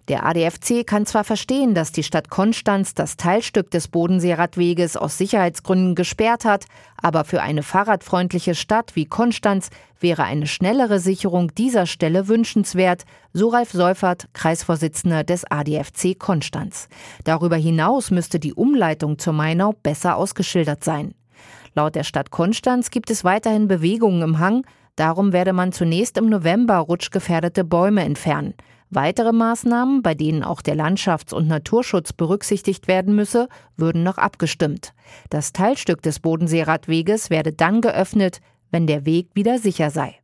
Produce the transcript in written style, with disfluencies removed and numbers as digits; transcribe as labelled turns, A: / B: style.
A: Der ADFC kann zwar verstehen, dass die Stadt Konstanz das Teilstück des Bodenseeradweges aus Sicherheitsgründen gesperrt hat, aber für eine fahrradfreundliche Stadt wie Konstanz wäre eine schnellere Sicherung dieser Stelle wünschenswert, so Ralf Seufert, Kreisvorsitzender des ADFC Konstanz. Darüber hinaus müsste die Umleitung zur Mainau besser ausgeschildert sein. Laut der Stadt Konstanz gibt es weiterhin Bewegungen im Hang, darum werde man zunächst im November rutschgefährdete Bäume entfernen. Weitere Maßnahmen, bei denen auch der Landschafts- und Naturschutz berücksichtigt werden müsse, würden noch abgestimmt. Das Teilstück des Bodenseeradweges werde dann geöffnet, wenn der Weg wieder sicher sei.